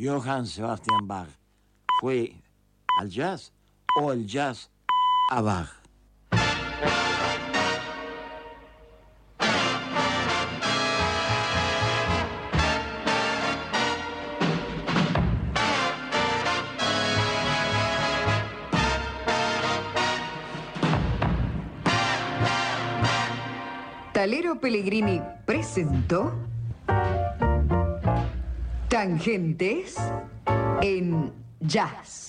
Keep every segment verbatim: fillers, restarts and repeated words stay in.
Johann Sebastian Bach fue al jazz o el jazz a Bach? Talero Pellegrini presentó Tangentes en Jazz.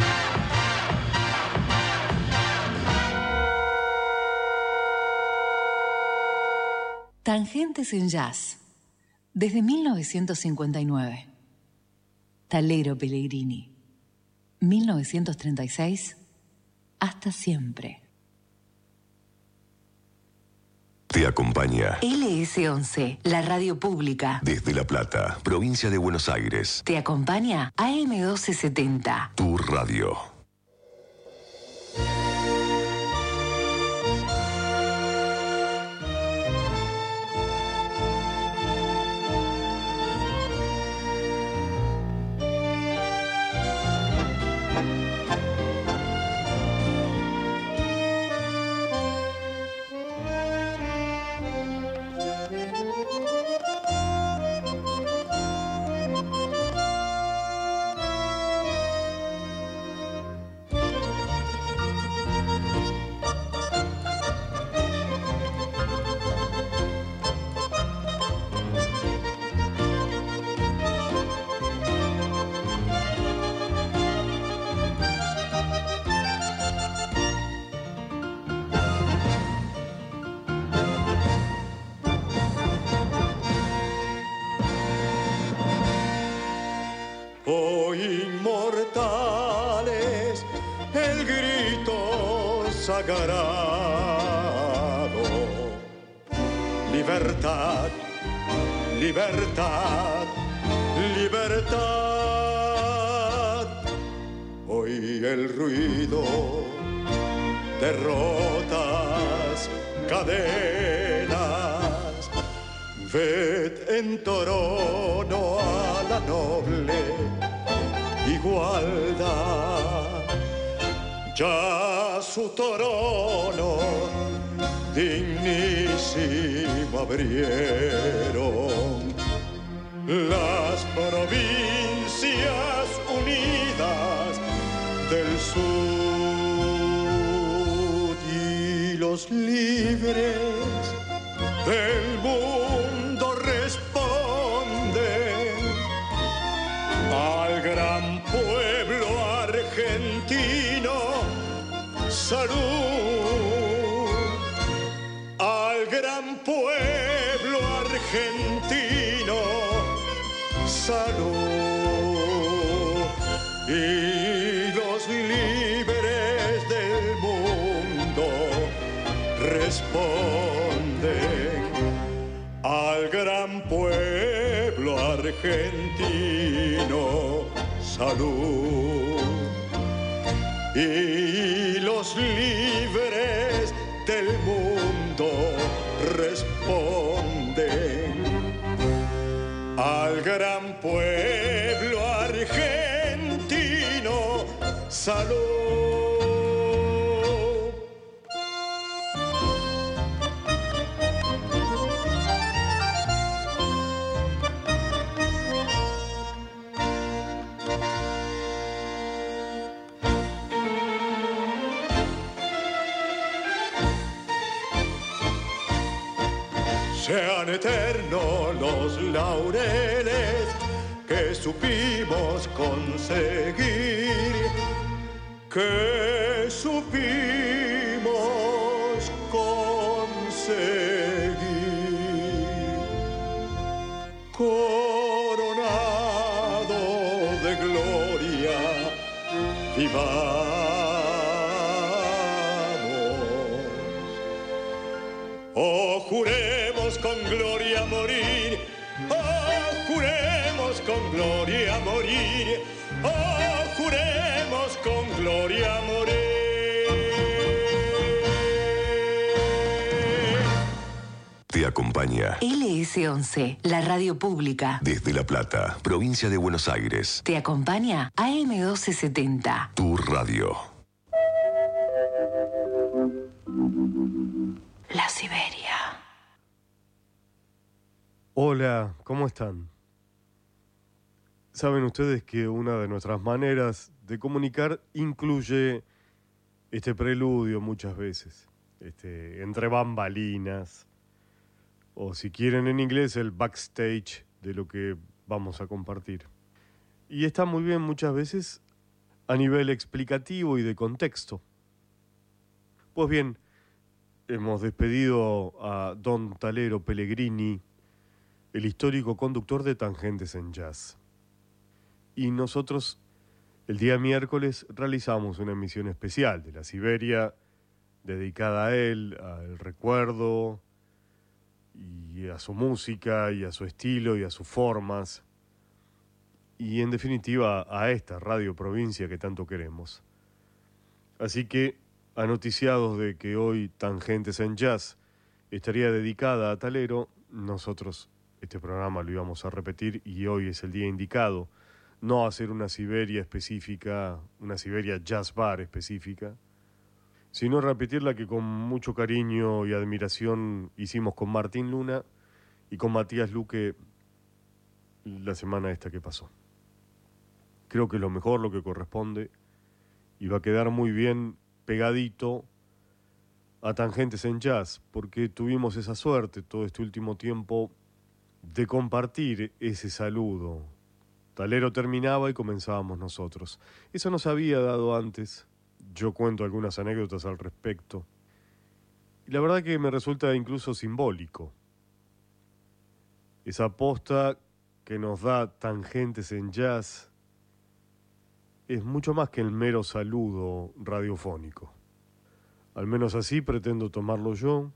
Tangentes en Jazz, desde mil novecientos cincuenta y nueve. Talero Pellegrini, mil novecientos treinta y seis, hasta siempre. Te acompaña L S once, la radio pública. desde La Plata, provincia de Buenos Aires. Te acompaña A M doce setenta. Tu radio. Oh inmortales, el grito sagrado, libertad, libertad, libertad. Hoy el ruido de rotas cadenas, ved en torno a la noble igualdad. Ya su trono dignísimo abrieron las provincias unidas del sur y los libres del mundo responden al gran pueblo argentino. Salud al gran pueblo argentino. Salud y los libres del mundo responden al gran pueblo argentino. Salud y los libres del mundo responden al gran pueblo argentino. Salud. Sean eternos los laureles que supimos conseguir, que supimos conseguir. Coronado de gloria, vivamos. Oh, juremos con gloria morir. Oh, juremos con gloria morir. Oh, juremos con gloria morir. Te acompaña L S once, la radio pública. desde La Plata, provincia de Buenos Aires. Te acompaña A M doce setenta. Tu radio. La Siberia. Hola, ¿cómo están? Saben ustedes que una de nuestras maneras de comunicar incluye este preludio muchas veces, este, entre bambalinas, o si quieren en inglés el backstage de lo que vamos a compartir. Y está muy bien muchas veces a nivel explicativo y de contexto. Pues bien, hemos despedido a don Talero Pellegrini, el histórico conductor de Tangentes en Jazz. Y nosotros, el día miércoles, realizamos una emisión especial de La Siberia, dedicada a él, al recuerdo, y a su música, y a su estilo, y a sus formas, y en definitiva a esta radio provincia que tanto queremos. Así que, anoticiados de que hoy Tangentes en Jazz estaría dedicada a Talero, nosotros este programa lo íbamos a repetir y hoy es el día indicado, no hacer una Siberia específica, una Siberia Jazz Bar específica, sino repetir la que con mucho cariño y admiración hicimos con Martín Luna y con Matías Luque la semana esta que pasó. Creo que es lo mejor, lo que corresponde, y va a quedar muy bien pegadito a Tangentes en Jazz, porque tuvimos esa suerte todo este último tiempo de compartir ese saludo. Talero terminaba y comenzábamos nosotros. Eso no se había dado antes. Yo cuento algunas anécdotas al respecto. Y la verdad que me resulta incluso simbólico. Esa posta que nos da Tangentes en Jazz es mucho más que el mero saludo radiofónico. Al menos así pretendo tomarlo yo,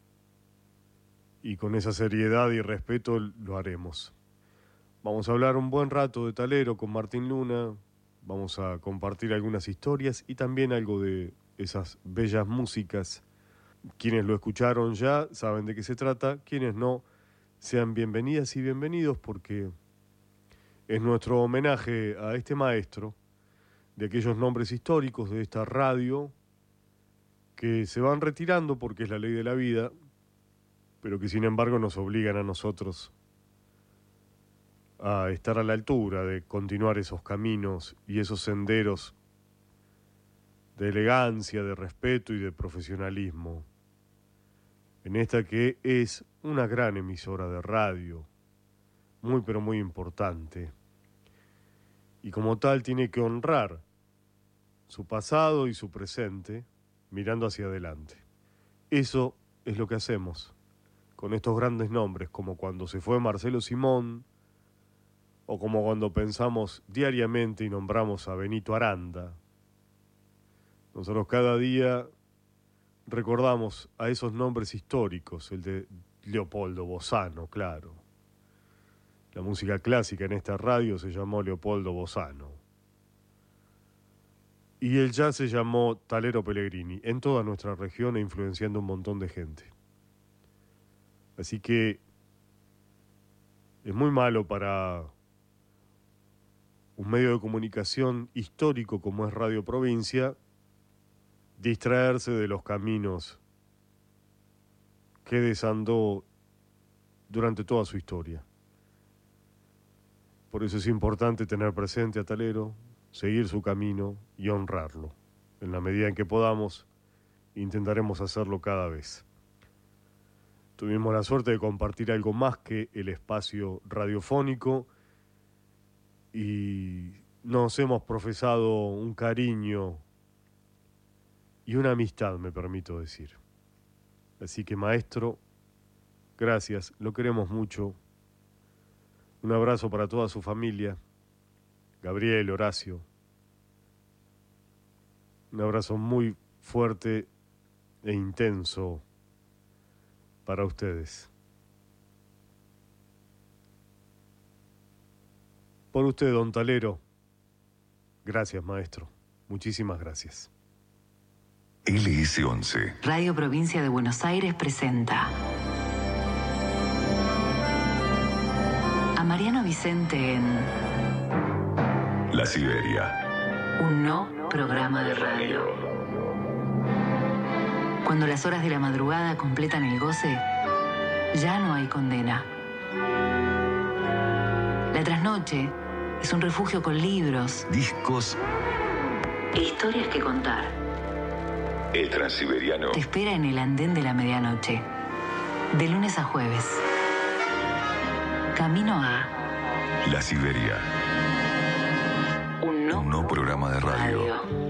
y con esa seriedad y respeto lo haremos. Vamos a hablar un buen rato de Talero con Martín Luna, vamos a compartir algunas historias y también algo de esas bellas músicas. Quienes lo escucharon ya saben de qué se trata, quienes no, sean bienvenidas y bienvenidos porque es nuestro homenaje a este maestro de aquellos nombres históricos de esta radio que se van retirando porque es la ley de la vida, pero que sin embargo nos obligan a nosotros a estar a la altura de continuar esos caminos y esos senderos de elegancia, de respeto y de profesionalismo, en esta que es una gran emisora de radio, muy pero muy importante, y como tal tiene que honrar su pasado y su presente, mirando hacia adelante. Eso es lo que hacemos con estos grandes nombres, como cuando se fue Marcelo Simón, o como cuando pensamos diariamente y nombramos a Benito Aranda. Nosotros cada día recordamos a esos nombres históricos, el de Leopoldo Bosano, claro. La música clásica en esta radio se llamó Leopoldo Bosano. Y el jazz se llamó Talero Pellegrini, en toda nuestra región e influenciando un montón de gente. Así que es muy malo para un medio de comunicación histórico como es Radio Provincia distraerse de los caminos que desandó durante toda su historia. Por eso es importante tener presente a Talero, seguir su camino y honrarlo. En la medida en que podamos, intentaremos hacerlo cada vez. Tuvimos la suerte de compartir algo más que el espacio radiofónico y nos hemos profesado un cariño y una amistad, me permito decir. Así que, maestro, gracias, lo queremos mucho. Un abrazo para toda su familia, Gabriel, Horacio. Un abrazo muy fuerte e intenso para ustedes. Por usted, don Talero. Gracias, maestro. Muchísimas gracias. L S once. Radio Provincia de Buenos Aires presenta presente en La Siberia. un no programa de radio. Cuando las horas de la madrugada completan el goce, ya no hay condena. La trasnoche es un refugio con libros Discos. e historias que contar. El Transiberiano. Te espera en el andén de la medianoche, de lunes a jueves. Camino a La Siberia. un no, Un no programa de radio.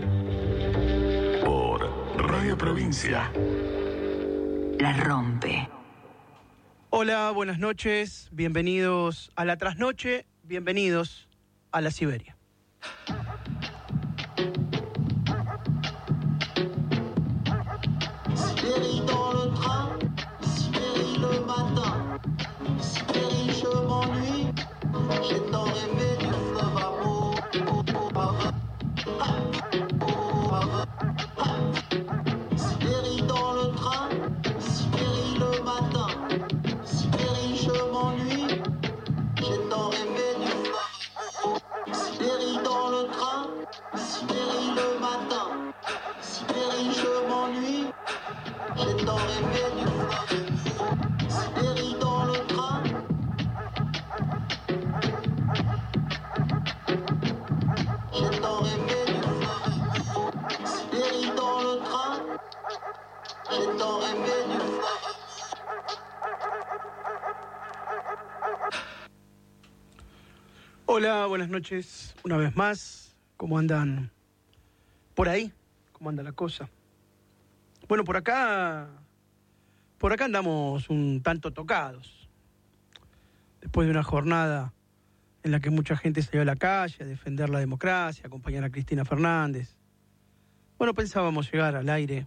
Por Radio Provincia. La rompe. Hola, buenas noches, bienvenidos a la trasnoche, bienvenidos a la Siberia. Sibérie dans le train, Sibérie le matin, Sibérie je m'ennuie, j'ai tant rêvé du fleuve amour. Sibérie dans le train, Sibérie le matin, Sibérie je m'ennuie, j'ai tant rêvé du fleuve. Sibérie dans le train, Sibérie le matin, Sibérie je m'ennuie, j'ai tant rêvé du fleuve. Sibérie dans le train, j'ai tant rêvé du fleuve. Sibérie dans le train, j'ai tant rêvé du fleuve. Hola, buenas noches, una vez más, ¿cómo andan por ahí? ¿Cómo anda la cosa? Bueno, por acá, por acá andamos un tanto tocados. Después de una jornada en la que mucha gente salió a la calle a defender la democracia, a acompañar a Cristina Fernández. Bueno, pensábamos llegar al aire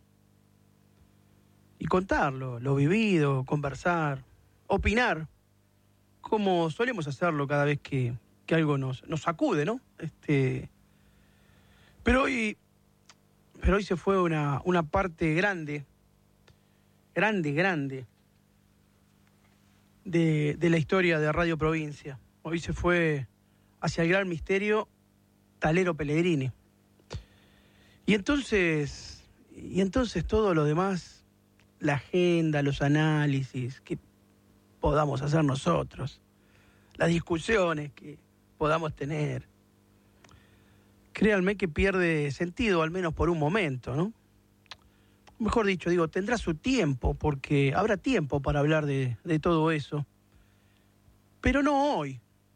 y contarlo, lo vivido, conversar, opinar, como solemos hacerlo cada vez que, que algo nos, nos sacude, ¿no? Este, pero hoy, pero hoy se fue una, una parte grande, grande, grande, de, de la historia de Radio Provincia. Hoy se fue hacia el gran misterio Talero Pellegrini. Y entonces, y entonces todo lo demás, la agenda, los análisis que podamos hacer nosotros, las discusiones que podamos tener, créanme que pierde sentido, al menos por un momento, ¿no? Mejor dicho, digo, tendrá su tiempo, porque habrá tiempo para hablar de, de todo eso, pero no hoy,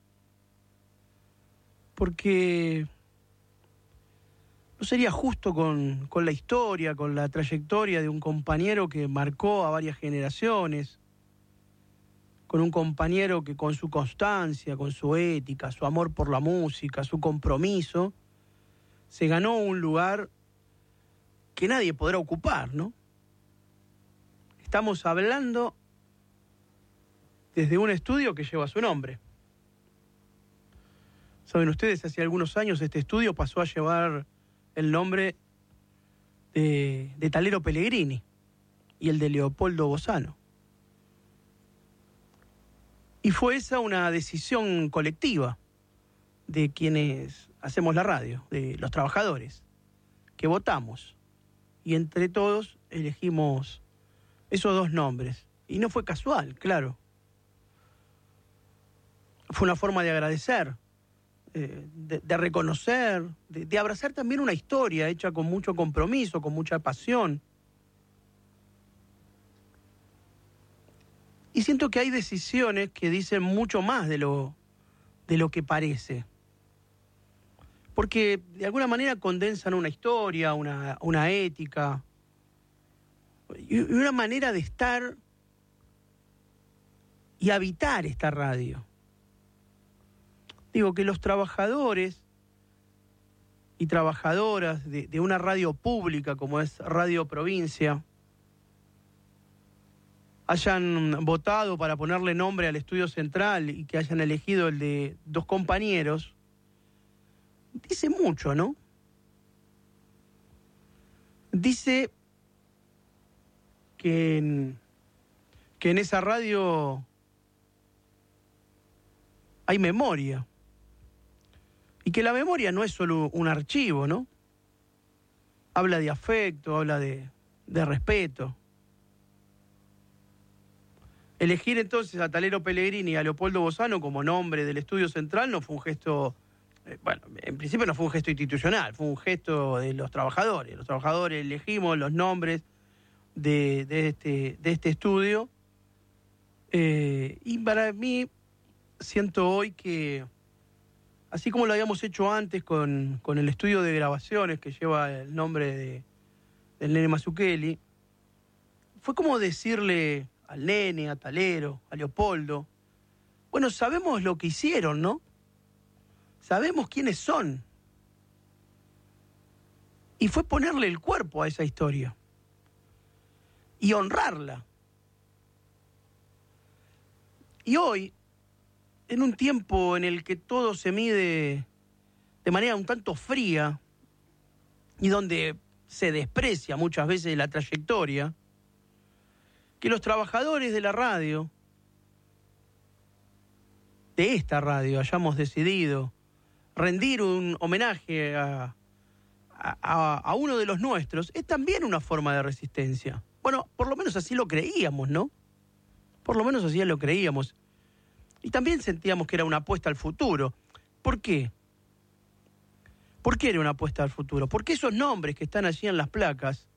porque no sería justo con, con la historia, con la trayectoria de un compañero que marcó a varias generaciones, con un compañero que con su constancia, con su ética, su amor por la música, su compromiso, se ganó un lugar que nadie podrá ocupar, ¿no? Estamos hablando desde un estudio que lleva su nombre. Saben ustedes, hace algunos años este estudio pasó a llevar el nombre de, de Talero Pellegrini y el de Leopoldo Bozano. Y fue esa una decisión colectiva de quienes hacemos la radio, de los trabajadores, que votamos. Y entre todos elegimos esos dos nombres. Y no fue casual, claro. Fue una forma de agradecer, eh, de, de reconocer, de, de abrazar también una historia hecha con mucho compromiso, con mucha pasión. Y siento que hay decisiones que dicen mucho más de lo, de lo que parece. Porque de alguna manera condensan una historia, una, una ética, y una manera de estar y habitar esta radio. Digo que los trabajadores y trabajadoras de, de una radio pública como es Radio Provincia hayan votado para ponerle nombre al estudio central y que hayan elegido el de dos compañeros, dice mucho, ¿no? Dice que en, que en esa radio hay memoria. Y que la memoria no es solo un archivo, ¿no? Habla de afecto, habla de, de respeto. Elegir entonces a Talero Pellegrini y a Leopoldo Bozano como nombre del Estudio Central no fue un gesto, eh, bueno, en principio no fue un gesto institucional, fue un gesto de los trabajadores. Los trabajadores elegimos los nombres de, de, este, de este estudio. Eh, y para mí, siento hoy que, así como lo habíamos hecho antes con, con el estudio de grabaciones que lleva el nombre de, del Nene Mazzucchelli, fue como decirle al Nene, a Talero, a Leopoldo, bueno, sabemos lo que hicieron, ¿no? Sabemos quiénes son. Y fue ponerle el cuerpo a esa historia y honrarla. Y hoy, en un tiempo en el que todo se mide de manera un tanto fría y donde se desprecia muchas veces la trayectoria, que los trabajadores de la radio, de esta radio, hayamos decidido rendir un homenaje a, a, a uno de los nuestros, es también una forma de resistencia. Bueno, por lo menos así lo creíamos, ¿no? Por lo menos así lo creíamos. Y también sentíamos que era una apuesta al futuro. ¿Por qué? ¿Por qué era una apuesta al futuro? Porque esos nombres que están allí en las placas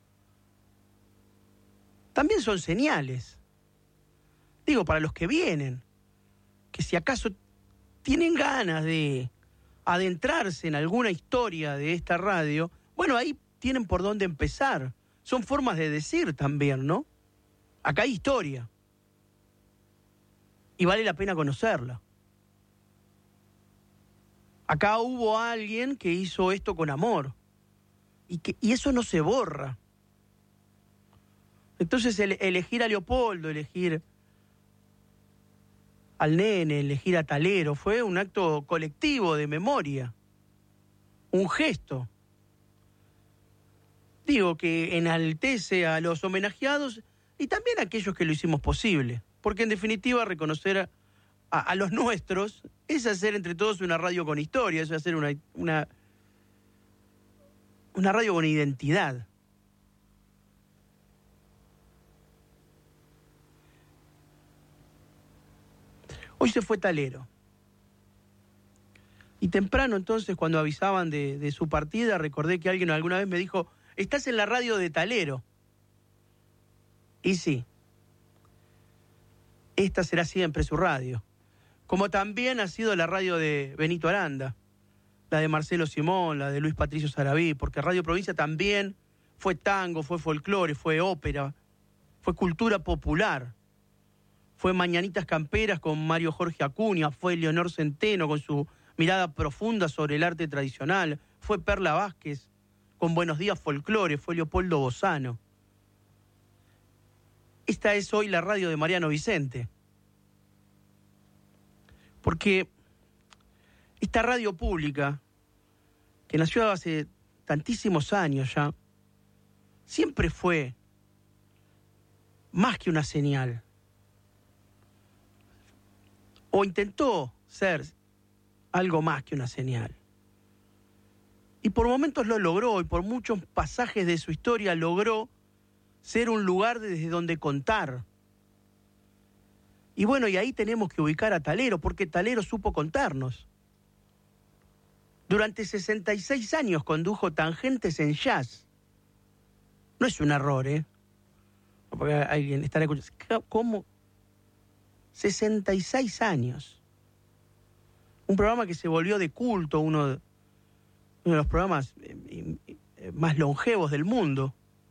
también son señales. Digo, para los que vienen, que si acaso tienen ganas de adentrarse en alguna historia de esta radio, bueno, ahí tienen por dónde empezar. Son formas de decir también, ¿no? Acá hay historia. Y vale la pena conocerla. Acá hubo alguien que hizo esto con amor. Y, que, y eso no se borra. Entonces el, elegir a Leopoldo, elegir al Nene, elegir a Talero, fue un acto colectivo de memoria. Un gesto. Digo, que enaltece a los homenajeados y también a aquellos que lo hicimos posible. Porque en definitiva reconocer a, a, a los nuestros es hacer entre todos una radio con historia, es hacer una, una, una radio con identidad. Hoy se fue Talero. Y temprano entonces, cuando avisaban de, de su partida, recordé que alguien alguna vez me dijo, estás en la radio de Talero. Y sí, esta será siempre su radio. Como también ha sido la radio de Benito Aranda, la de Marcelo Simón, la de Luis Patricio Sarabí, porque Radio Provincia también fue tango, fue folclore, fue ópera, fue cultura popular. Fue Mañanitas Camperas con Mario Jorge Acuña, fue Leonor Centeno con su mirada profunda sobre el arte tradicional, fue Perla Vázquez con Buenos Días Folclore, fue Leopoldo Bozano. Esta es hoy la radio de Mariano Vicente. Porque esta radio pública, que nació hace tantísimos años ya, siempre fue más que una señal. O intentó ser algo más que una señal. Y por momentos lo logró, y por muchos pasajes de su historia logró ser un lugar desde donde contar. Y bueno, y ahí tenemos que ubicar a Talero, porque Talero supo contarnos. Durante sesenta y seis años condujo Tangentes en Jazz. No es un error, ¿eh? Porque alguien estará escuchando. ¿Cómo? sesenta y seis años. Un programa que se volvió de culto, uno de, uno de los programas eh, eh, más longevos del mundo.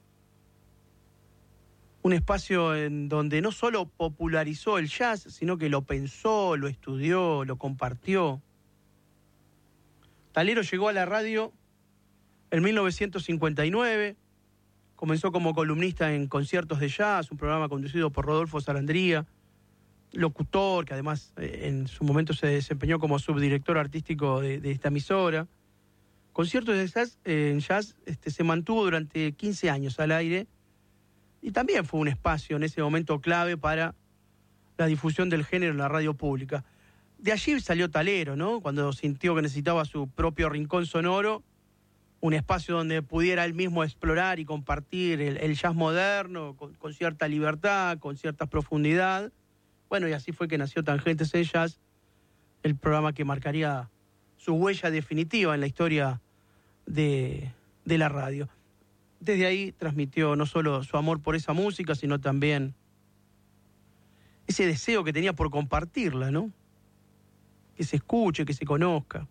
Un espacio en donde no solo popularizó el jazz, sino que lo pensó, lo estudió, lo compartió. Talero llegó a la radio en mil novecientos cincuenta y nueve, comenzó como columnista en Conciertos de Jazz, un programa conducido por Rodolfo Salandría, locutor, que además eh, en su momento se desempeñó como subdirector artístico de, de esta emisora. Conciertos de Jazz, eh, en jazz este, se mantuvo durante quince años al aire y también fue un espacio en ese momento clave para la difusión del género en la radio pública. de allí salió Talero, ¿no? Cuando sintió que necesitaba su propio rincón sonoro, un espacio donde pudiera él mismo explorar y compartir el, el jazz moderno con, con cierta libertad, con cierta profundidad. Bueno, y así fue que nació Tangentes en Jazz, el programa que marcaría su huella definitiva en la historia de, de la radio. Desde ahí transmitió no solo su amor por esa música, sino también ese deseo que tenía por compartirla, ¿no? Que se escuche, que se conozca.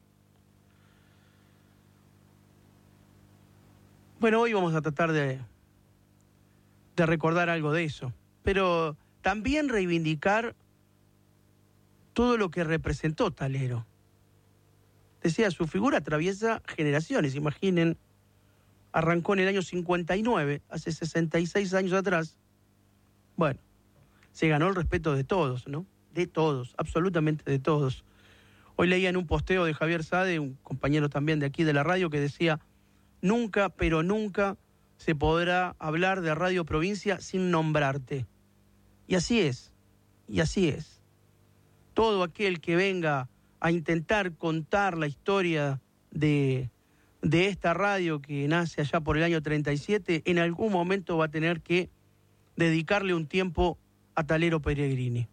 Bueno, hoy vamos a tratar de, de recordar algo de eso, pero también reivindicar todo lo que representó Talero. Decía, su figura atraviesa generaciones, imaginen, arrancó en el año cincuenta y nueve, hace sesenta y seis años atrás. Bueno, se ganó el respeto de todos, ¿no? De todos, absolutamente de todos. Hoy leía en un posteo de Javier Sade, un compañero también de aquí de la radio, que decía, nunca, pero nunca se podrá hablar de Radio Provincia sin nombrarte. Y así es, y así es. Todo aquel que venga a intentar contar la historia de, de esta radio que nace allá por el año treinta y siete, en algún momento va a tener que dedicarle un tiempo a Talero Pellegrini.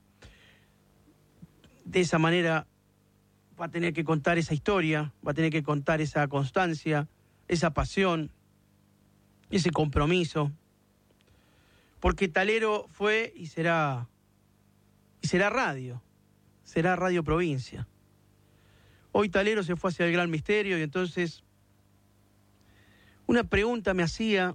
De esa manera va a tener que contar esa historia, va a tener que contar esa constancia, esa pasión, ese compromiso. Porque Talero fue y será, y será radio, será Radio Provincia. Hoy Talero se fue hacia el gran misterio y entonces una pregunta me hacía,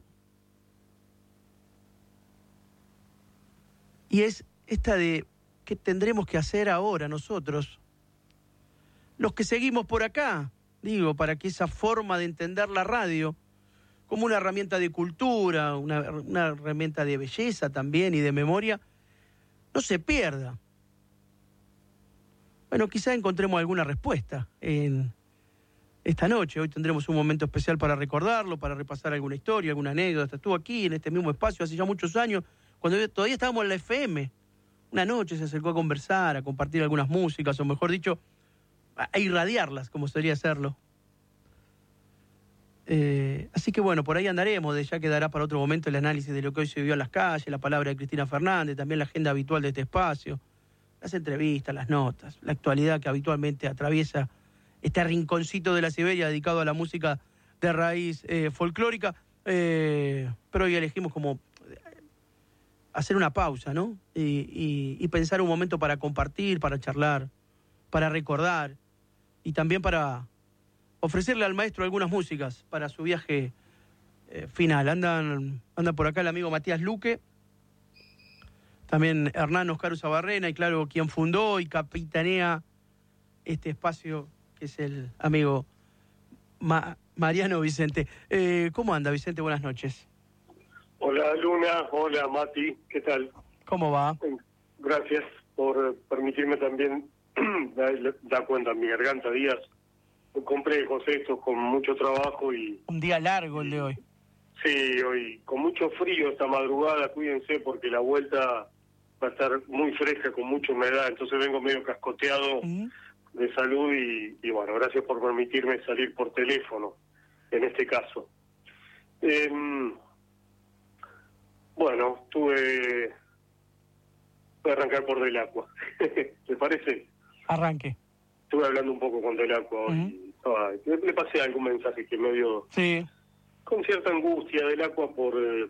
y es esta de qué tendremos que hacer ahora nosotros, los que seguimos por acá, digo, para que esa forma de entender la radio como una herramienta de cultura, una, una herramienta de belleza también y de memoria, no se pierda. Bueno, quizá encontremos alguna respuesta en esta noche. Hoy tendremos un momento especial para recordarlo, para repasar alguna historia, alguna anécdota. Estuvo aquí en este mismo espacio hace ya muchos años, cuando todavía estábamos en la F M. Una noche se acercó a conversar, a compartir algunas músicas, o mejor dicho, a irradiarlas, como sería hacerlo. Eh, así que bueno, por ahí andaremos, de ya quedará para otro momento el análisis de lo que hoy se vivió en las calles, la palabra de Cristina Fernández, también la agenda habitual de este espacio, las entrevistas, las notas, la actualidad que habitualmente atraviesa este rinconcito de la Siberia dedicado a la música de raíz eh, folclórica, eh, pero hoy elegimos como hacer una pausa, ¿no? Y, y, y pensar un momento para compartir, para charlar, para recordar y también para ofrecerle al maestro algunas músicas para su viaje eh, final. Andan, anda por acá el amigo Matías Luque, también Hernán Oscar Usabarrena, y claro, quien fundó y capitanea este espacio, que es el amigo Ma- Mariano Vicente. Eh, ¿Cómo anda, Vicente? Buenas noches. Hola, Luna. Hola, Mati. ¿Qué tal? ¿Cómo va? Gracias por permitirme también dar, dar cuenta en mi garganta. Días complejos estos, con mucho trabajo y... Un día largo el de hoy. Sí, hoy con mucho frío esta madrugada. Cuídense porque la vuelta va a estar muy fresca, con mucha humedad. Entonces vengo medio cascoteado uh-huh. de salud y, y bueno, gracias por permitirme salir por teléfono en este caso. Eh, bueno, tuve... Voy a arrancar por Del Aqua. ¿Te parece? Arranque. Estuve hablando un poco con Del Aqua hoy. Uh-huh. Ay, le, le pasé algún mensaje que me dio... Sí. Con cierta angustia Del Aqua por... Eh,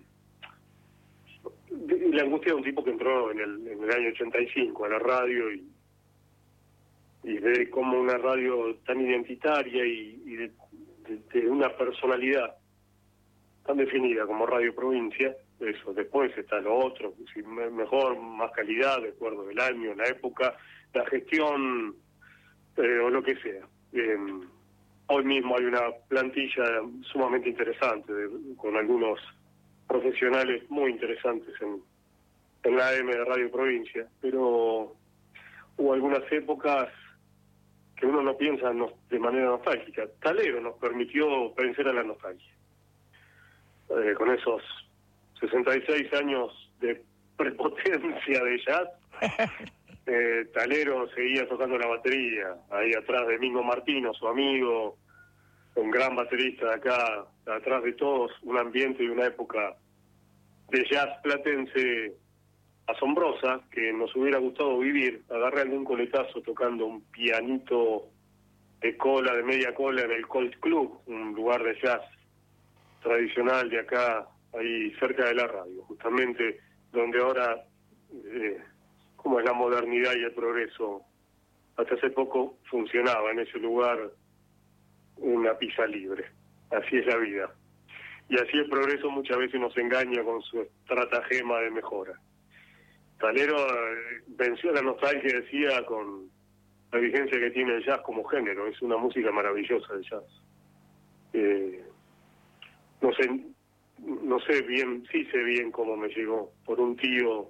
la angustia de un tipo que entró en el, en el año ochenta y cinco a la radio y, y ver cómo una radio tan identitaria y, y de, de, de una personalidad tan definida como Radio Provincia, eso, después está lo otro, si mejor, más calidad, de acuerdo del año, la época, la gestión eh, o lo que sea. Eh, hoy mismo hay una plantilla sumamente interesante, de, con algunos profesionales muy interesantes en, en la A M de Radio Provincia, pero hubo algunas épocas que uno no piensa no, de manera nostálgica. Talero nos permitió vencer a la nostalgia. Eh, con esos sesenta y seis años de prepotencia de jazz, eh, Talero seguía tocando la batería, ahí atrás de Mingo Martino, su amigo, un gran baterista de acá, atrás de todos, un ambiente y una época de jazz platense asombrosa, que nos hubiera gustado vivir. Agarré algún coletazo tocando un pianito de cola, de media cola en el Colt Club, un lugar de jazz tradicional de acá, ahí cerca de la radio, justamente donde ahora, eh, como es la modernidad y el progreso, hasta hace poco funcionaba en ese lugar una pizza libre. Así es la vida. Y así el progreso muchas veces nos engaña con su estratagema de mejora. Talero eh, venció la nostalgia, decía, con la vigencia que tiene el jazz como género. Es una música maravillosa el jazz. Eh, no sé, no sé bien, sí sé bien cómo me llegó, por un tío,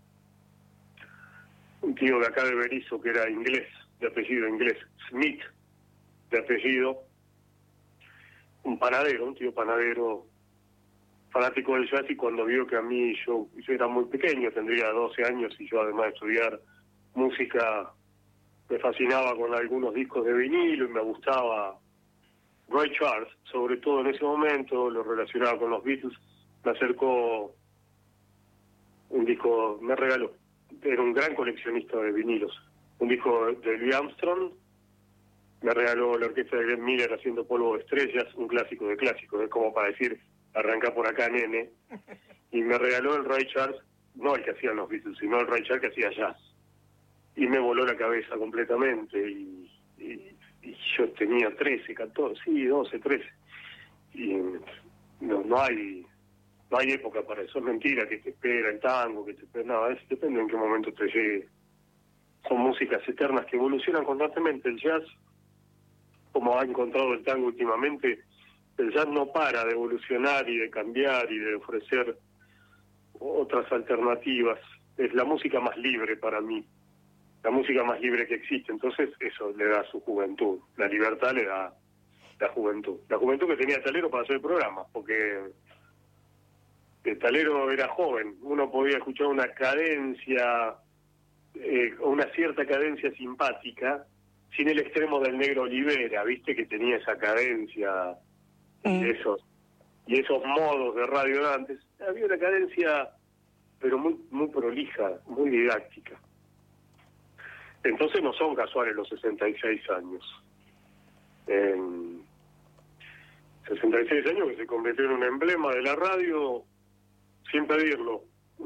un tío de acá de Berisso que era inglés, de apellido inglés, Smith, de apellido, un panadero, un tío panadero, fanático del jazz, y cuando vio que a mí, yo, yo era muy pequeño, tendría doce años, y yo además de estudiar música, me fascinaba con algunos discos de vinilo y me gustaba Ray Charles, sobre todo en ese momento, lo relacionaba con los Beatles, me acercó un disco, me regaló, era un gran coleccionista de vinilos, un disco de Louis Armstrong, me regaló la orquesta de Glenn Miller haciendo Polvo de Estrellas, un clásico de clásicos, es como para decir, arranca por acá, nene, y me regaló el Ray Charles, no el que hacían los Beatles, sino el Ray Charles que hacía jazz, y me voló la cabeza completamente, y, y, y yo tenía trece, catorce, sí, doce, trece, y no, no hay no hay época para eso, es mentira que te espera el tango, que te espera, nada, es, depende en qué momento te llegue. Son músicas eternas que evolucionan constantemente. El jazz, como ha encontrado el tango últimamente, el jazz no para de evolucionar y de cambiar y de ofrecer otras alternativas. Es la música más libre para mí, la música más libre que existe. Entonces eso le da su juventud, la libertad le da la juventud. La juventud que tenía Talero para hacer el programa, porque el Talero era joven, uno podía escuchar una cadencia, eh, una cierta cadencia simpática, sin el extremo del Negro Olivera, viste, que tenía esa cadencia y esos y esos modos de radio de antes. Había una cadencia, pero muy muy prolija, muy didáctica. Entonces no son casuales los sesenta y seis años. En sesenta y seis años que se convirtió en un emblema de la radio, sin pedirlo.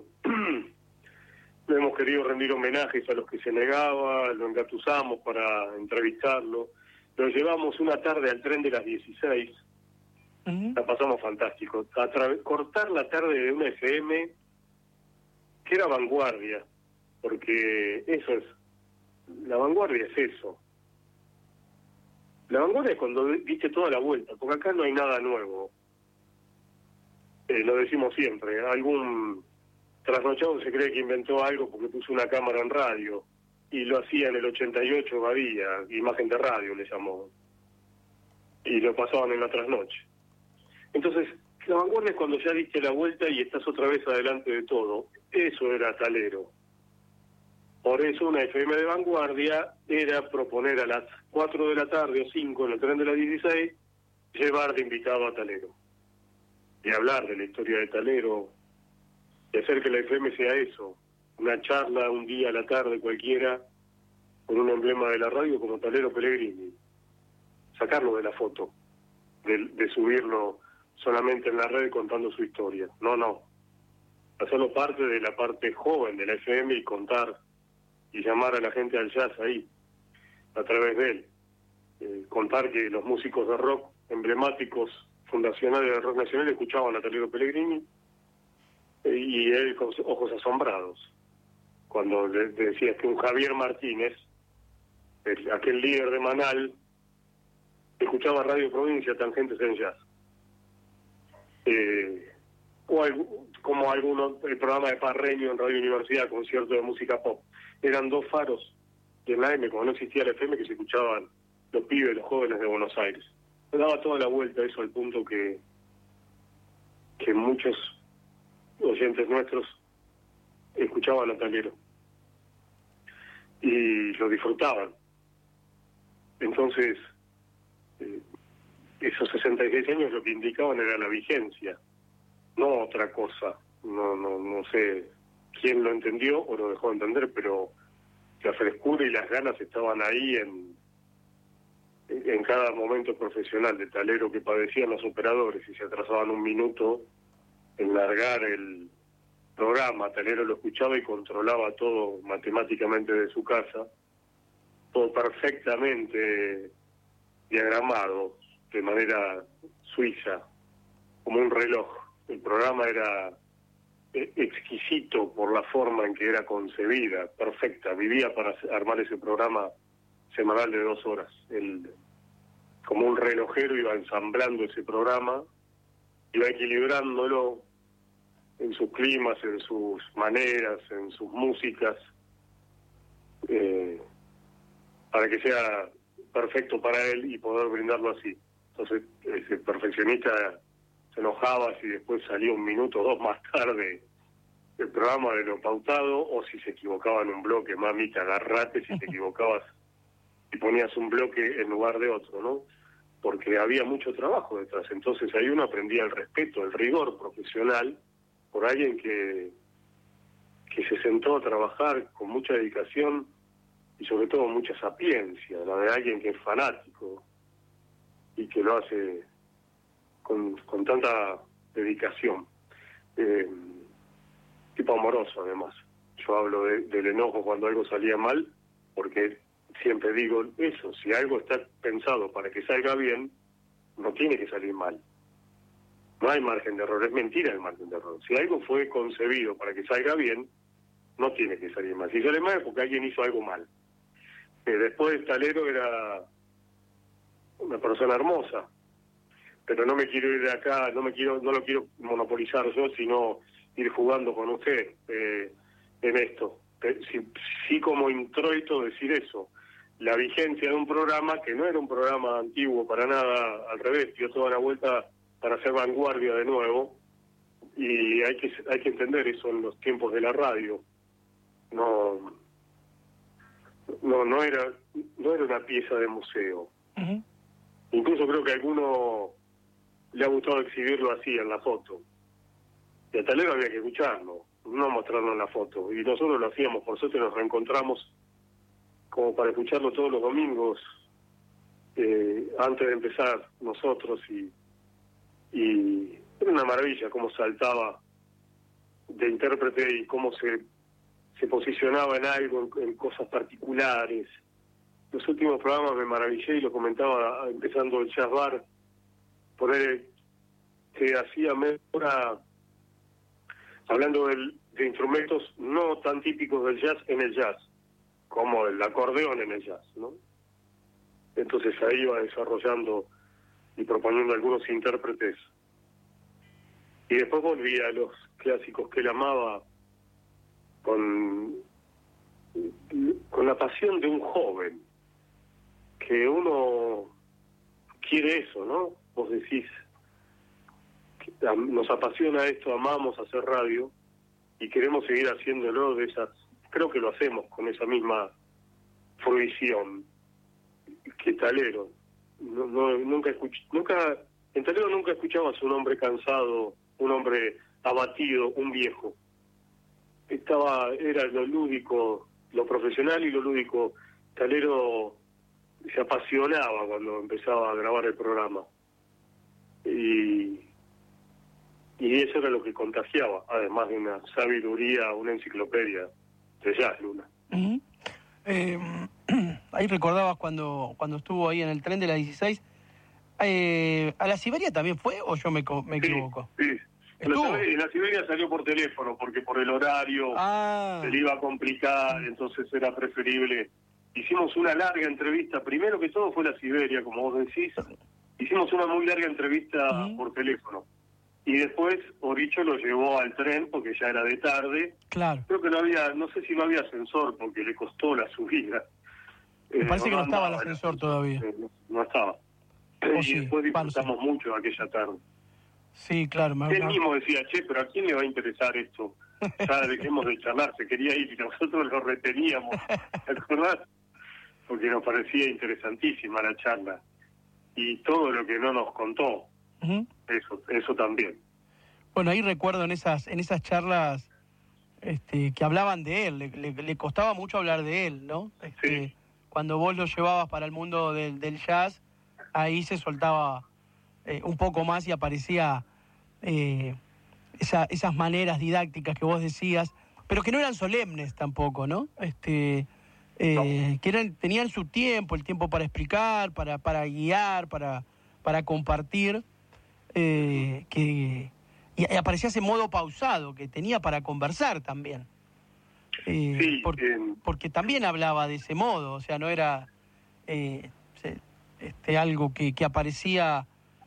Le hemos querido rendir homenajes a los que se negaba, lo engatusamos para entrevistarlo, lo llevamos una tarde al tren de las dieciséis, uh-huh. La pasamos fantástico, a tra- cortar la tarde de una F M que era vanguardia, porque eso es, la vanguardia es eso. La vanguardia es cuando diste toda la vuelta, porque acá no hay nada nuevo. Eh, lo decimos siempre, algún trasnochado se cree que inventó algo porque puso una cámara en radio, y lo hacía en el ochenta y ocho Badía, imagen de radio le llamó, y lo pasaban en la trasnoche. Entonces, la vanguardia es cuando ya diste la vuelta y estás otra vez adelante de todo. Eso era Talero. Por eso una F M de vanguardia era proponer a las cuatro de la tarde o cinco en el tren de la dieciséis, llevar de invitado a Talero y hablar de la historia de Talero y hacer que la F M sea eso, una charla un día a la tarde cualquiera con un emblema de la radio como Talero Pellegrini, sacarlo de la foto, de, de subirlo solamente en la red contando su historia, no, no, hacerlo parte de la parte joven de la F M y contar y llamar a la gente al jazz ahí, a través de él, eh, contar que los músicos de rock emblemáticos fundacionales del rock nacional escuchaban a Talero Pellegrini, eh, y él con ojos asombrados cuando le, le decía que un Javier Martínez, el, aquel líder de Manal, escuchaba Radio Provincia, Tangentes en Jazz, eh, o algo, como algunos, el programa de Parreño en Radio Universidad, concierto de música pop. Eran dos faros de la M, como no existía la F M, que se escuchaban los pibes, los jóvenes de Buenos Aires. Me daba toda la vuelta eso, al punto que que muchos oyentes nuestros escuchaban a Talero. y lo disfrutaban. Entonces, eh, esos sesenta y seis años lo que indicaban era la vigencia, no otra cosa. No, no, no sé quién lo entendió o lo dejó de entender, pero la frescura y las ganas estaban ahí en, en cada momento profesional de Talero que padecían los operadores y se atrasaban un minuto en largar el programa. Talero lo escuchaba y controlaba todo matemáticamente de su casa, todo perfectamente diagramado, de manera suiza, como un reloj. El programa era exquisito por la forma en que era concebida, perfecta. Vivía para armar ese programa semanal de dos horas. Él, como un relojero, iba ensamblando ese programa, iba equilibrándolo en sus climas, en sus maneras, en sus músicas, eh, para que sea perfecto para él y poder brindarlo así. Entonces, ese perfeccionista se enojaba si después salía un minuto o dos más tarde el programa de lo pautado, o si se equivocaba en un bloque. Mamita, agarrate si te equivocabas y ponías un bloque en lugar de otro, ¿no? Porque había mucho trabajo detrás. Entonces ahí uno aprendía el respeto, el rigor profesional por alguien que, que se sentó a trabajar con mucha dedicación y sobre todo mucha sapiencia, la de alguien que es fanático y que lo hace con, con tanta dedicación. Eh, tipo amoroso, además. Yo hablo de, del enojo cuando algo salía mal, porque siempre digo eso, si algo está pensado para que salga bien, no tiene que salir mal. No hay margen de error, es mentira el margen de error. Si algo fue concebido para que salga bien, no tiene que salir mal. Si sale mal es porque alguien hizo algo mal. Eh, después Talero era una persona hermosa, pero no me quiero ir de acá, no me quiero, no lo quiero monopolizar yo, sino ir jugando con usted eh, en esto. Eh, sí, sí, como introito decir eso, la vigencia de un programa que no era un programa antiguo para nada, al revés, dio toda la vuelta para hacer vanguardia de nuevo, y hay que hay que entender eso en los tiempos de la radio. No no no era no era una pieza de museo. Uh-huh. Incluso creo que a alguno le ha gustado exhibirlo así en la foto. Y a Talero había que escucharlo, no mostrarlo en la foto. Y nosotros lo hacíamos, por suerte nos reencontramos como para escucharlo todos los domingos, eh, antes de empezar nosotros, y, y era una maravilla cómo saltaba de intérprete y cómo se, se posicionaba en algo, en, en cosas particulares. Los últimos programas me maravillé y lo comentaba empezando el Jazz Bar, por él, que hacía media hora hablando del, de instrumentos no tan típicos del jazz en el jazz, como el acordeón en el jazz, ¿no? Entonces ahí iba desarrollando y proponiendo algunos intérpretes. Y después volvía a los clásicos que él amaba con, con la pasión de un joven, que uno quiere eso, ¿no? Vos decís, nos apasiona esto, amamos hacer radio y queremos seguir haciéndolo de esas, creo que lo hacemos con esa misma fruición que Talero. No, no, nunca escuch, nunca en Talero nunca escuchabas un hombre cansado, un hombre abatido, un viejo. Estaba, era lo lúdico, lo profesional y lo lúdico. Talero se apasionaba cuando empezaba a grabar el programa. Y Y eso era lo que contagiaba, además de una sabiduría, una enciclopedia de jazz, Luna. Uh-huh. eh, ahí recordabas cuando cuando estuvo ahí en el tren de la dieciséis. Eh, ¿A la Siberia también fue o yo me, me equivoco? Sí, sí. ¿Estuvo? La, la Siberia salió por teléfono porque por el horario ah. se le iba a complicar, entonces era preferible. Hicimos una larga entrevista, primero que todo fue la Siberia, como vos decís. Hicimos una muy larga entrevista uh-huh. por teléfono. Y después Oricho lo llevó al tren porque ya era de tarde. Claro. Creo que no había, no sé si no había ascensor porque le costó la subida. Me eh, parece no que no estaba el andaba, ascensor todavía. Eh, no, no estaba. Oh, y sí. después disfrutamos Bueno, sí. mucho aquella tarde. Sí, claro. Me Él mismo decía, che, pero ¿a quién le va a interesar esto? ya dejemos de charlar, se quería ir y nosotros lo reteníamos, ¿te acordás? Porque nos parecía interesantísima la charla. Y todo lo que no nos contó, uh-huh. eso eso también. Bueno, ahí recuerdo en esas en esas charlas este, que hablaban de él, le, le, le costaba mucho hablar de él, ¿no? Este, sí. Cuando vos lo llevabas para el mundo del, del jazz, ahí se soltaba eh, un poco más y aparecía eh, esa, esas maneras didácticas que vos decías, pero que no eran solemnes tampoco, ¿no? Este... Eh, no. Que eran, tenían su tiempo, el tiempo para explicar, para, para guiar, para, para compartir, eh, que, y aparecía ese modo pausado que tenía para conversar también. Eh, sí, por, eh, porque también hablaba de ese modo, o sea, no era eh, este, algo que, que aparecía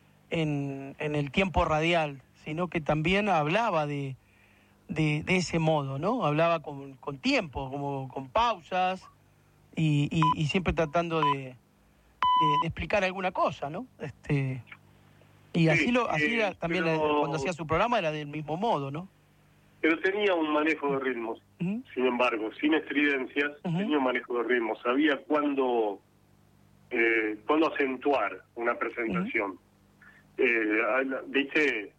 en, en el tiempo radial, sino que también hablaba de, de, de ese modo, ¿no? Hablaba con, con tiempo, como con pausas, Y, y, y siempre tratando de, de, de explicar alguna cosa, ¿no? Este y así sí, lo así eh, era también pero, cuando hacía su programa era del mismo modo, ¿no? Pero tenía un manejo de ritmos, uh-huh. sin embargo, sin estridencias, uh-huh. tenía un manejo de ritmos, sabía cuándo eh, cuándo acentuar una presentación. Uh-huh. eh, Viste,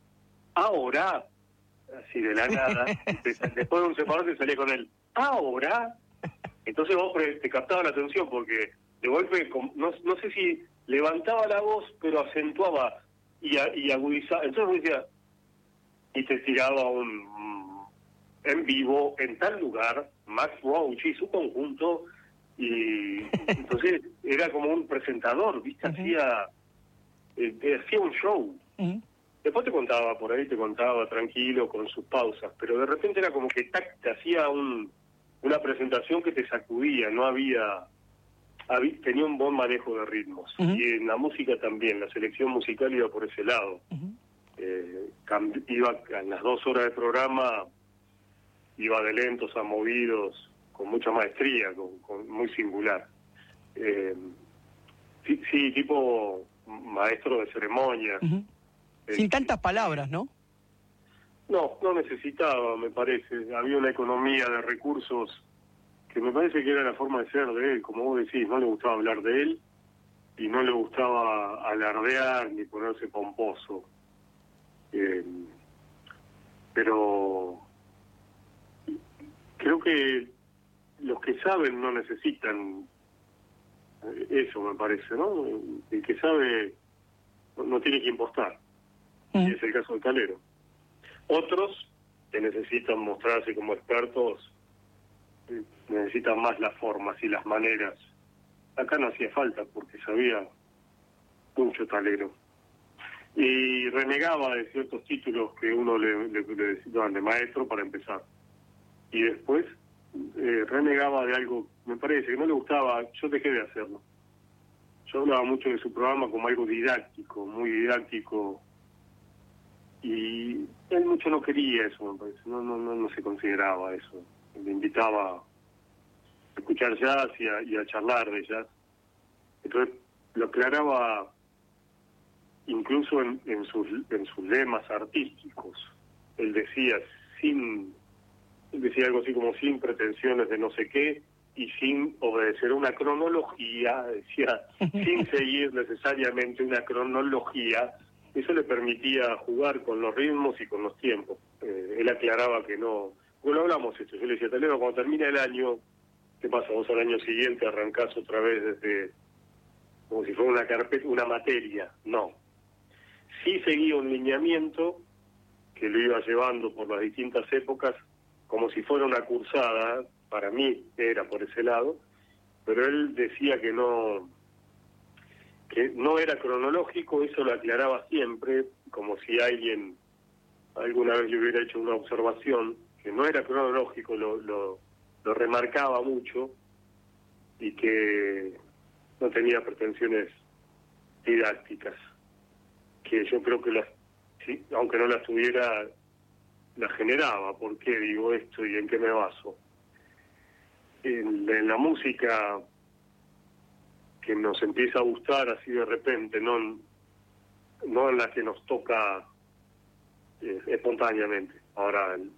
ahora, así de la nada, después de un separador te salía con él, ahora. Entonces vos te captaba la atención porque de golpe, no, no sé si levantaba la voz, pero acentuaba y, y agudizaba. Entonces vos decías, y te tiraba un en vivo, en tal lugar, Max Roach y su conjunto, y entonces era como un presentador, ¿viste? Uh-huh. Hacía, eh, hacía un show. Uh-huh. Después te contaba, por ahí te contaba tranquilo, con sus pausas, pero de repente era como que tac, te hacía un... una presentación que te sacudía, no había, había tenía un buen manejo de ritmos. Uh-huh. Y en la música también, la selección musical iba por ese lado. Uh-huh. eh, cambi- iba en las dos horas de programa, iba de lentos a movidos, con mucha maestría, con, con muy singular. Eh, sí, sí, tipo maestro de ceremonias. Uh-huh. eh, Sin tantas palabras, ¿no? No, no necesitaba, me parece. Había una economía de recursos que me parece que era la forma de ser de él. Como vos decís, no le gustaba hablar de él y no le gustaba alardear ni ponerse pomposo. Eh, pero creo que los que saben no necesitan eso, me parece, ¿no? El que sabe no tiene que impostar. Mm. Y es el caso de Calero. Otros que necesitan mostrarse como expertos necesitan más las formas y las maneras. Acá no hacía falta porque sabía mucho Calero. Y renegaba de ciertos títulos que uno le, le, le daban de maestro para empezar. Y después eh, renegaba de algo, me parece, que no le gustaba. Yo dejé de hacerlo. Yo hablaba mucho de su programa como algo didáctico, muy didáctico. Y él mucho no quería eso, me parece. No, no, no, no se consideraba eso. Le invitaba a escuchar jazz y a, y a charlar de jazz. Entonces lo aclaraba incluso en, en, sus, en sus lemas artísticos. Él decía sin él decía algo así como sin pretensiones de no sé qué y sin obedecer una cronología, decía, sin seguir necesariamente una cronología. Eso le permitía jugar con los ritmos y con los tiempos. Eh, él aclaraba que no... Bueno, hablamos esto. Yo le decía, Talero, cuando termina el año, ¿qué pasa? Vos al año siguiente arrancás otra vez desde... como si fuera una carpeta, una materia. No. Sí seguía un lineamiento que lo iba llevando por las distintas épocas, como si fuera una cursada. Para mí era por ese lado. Pero él decía que no... que no era cronológico, eso lo aclaraba siempre, como si alguien alguna vez le hubiera hecho una observación, que no era cronológico, lo, lo, lo remarcaba mucho, y que no tenía pretensiones didácticas, que yo creo que las, sí, aunque no las tuviera, las generaba. ¿Por qué digo esto y en qué me baso? En, en la música que nos empieza a gustar así de repente, no, no en la que nos toca eh, espontáneamente. Ahora,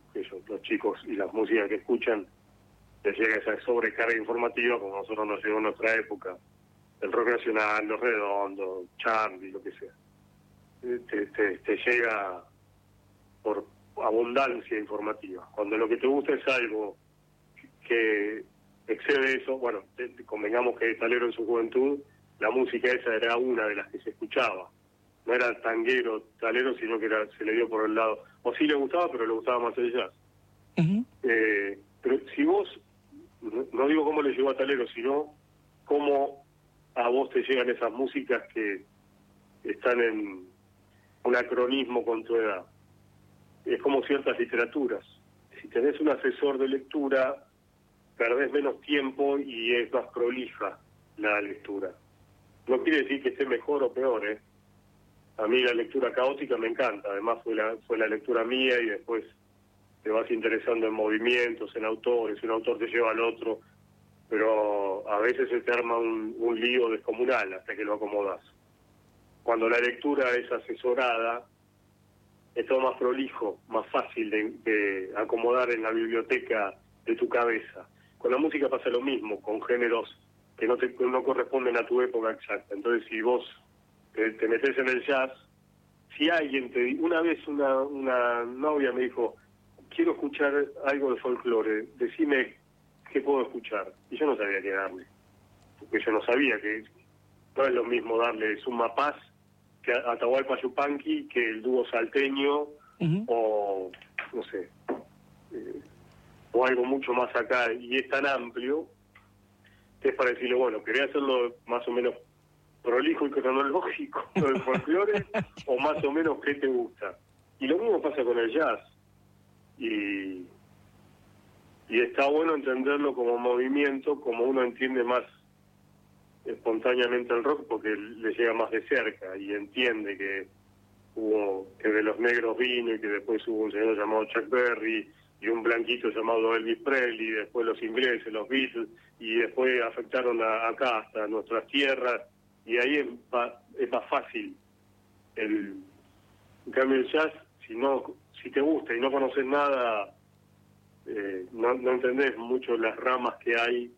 ellos, los chicos y las músicas que escuchan, les llega esa sobrecarga informativa como a nosotros nos llegó en nuestra época, el rock nacional, Los Redondos, Charlie, lo que sea. Te, te, te llega por abundancia informativa. Cuando lo que te gusta es algo que excede eso, bueno, te, te convengamos que Talero en su juventud, la música esa era una de las que se escuchaba. No era tanguero, Talero, sino que era, se le dio por el lado, o sí le gustaba, pero le gustaba más el jazz. Uh-huh. Eh, pero si vos, no, no digo cómo le llegó a Talero, sino cómo a vos te llegan esas músicas que están en un acronismo con tu edad. Es como ciertas literaturas. Si tenés un asesor de lectura, perdés menos tiempo y es más prolija la lectura. No quiere decir que esté mejor o peor, ¿eh? A mí la lectura caótica me encanta, además fue la, fue la lectura mía y después te vas interesando en movimientos, en autores, un autor te lleva al otro, pero a veces se te arma un, un lío descomunal hasta que lo acomodas. Cuando la lectura es asesorada, es todo más prolijo, más fácil de, de acomodar en la biblioteca de tu cabeza. Con la música pasa lo mismo, con géneros que no, te, no corresponden a tu época exacta. Entonces, si vos te, te metés en el jazz, si alguien te... Una vez una, una novia me dijo, quiero escuchar algo de folclore, decime qué puedo escuchar. Y yo no sabía qué darle, porque yo no sabía que no es lo mismo darle Suma Paz que Atahualpa Yupanqui, que el dúo salteño, uh-huh. o no sé, eh, o algo mucho más acá, y es tan amplio que es para decirle, bueno, quería hacerlo más o menos prolijo y cronológico del folclore, o más o menos qué te gusta. Y lo mismo pasa con el jazz, y, y está bueno entenderlo como movimiento, como uno entiende más espontáneamente el rock, porque le llega más de cerca y entiende que hubo que de los negros vino y que después hubo un señor llamado Chuck Berry y un blanquito llamado Elvis Presley, y después los ingleses, los Beatles, y después afectaron a, acá hasta nuestras tierras, y ahí es, va, es más fácil. El, en cambio el jazz, si no, si te gusta y no conoces nada, eh, no, no entendés mucho las ramas que hay,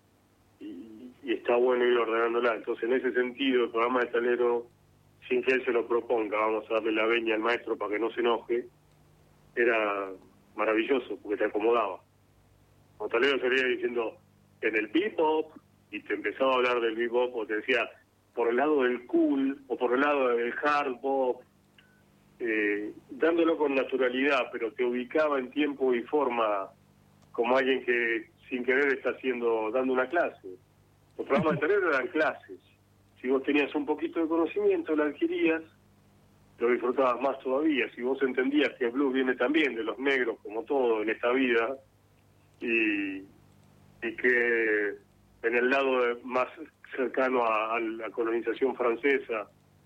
y, y está bueno ir ordenándola. Entonces, en ese sentido, el programa de Talero, sin que él se lo proponga, vamos a darle la veña al maestro para que no se enoje, era maravilloso, porque te acomodaba. Cuando Talero salía diciendo, en el bebop, y te empezaba a hablar del bebop, o te decía, por el lado del cool, o por el lado del hard bop, eh, dándolo con naturalidad, pero te ubicaba en tiempo y forma como alguien que sin querer está haciendo, dando una clase. Los programas de Talero eran clases. Si vos tenías un poquito de conocimiento, lo adquirías, lo disfrutabas más todavía. Si vos entendías que el blues viene también de los negros, como todo en esta vida, y, y que en el lado de, más cercano a, a la colonización francesa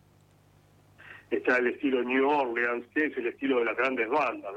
está el estilo New Orleans, que es el estilo de las grandes bandas,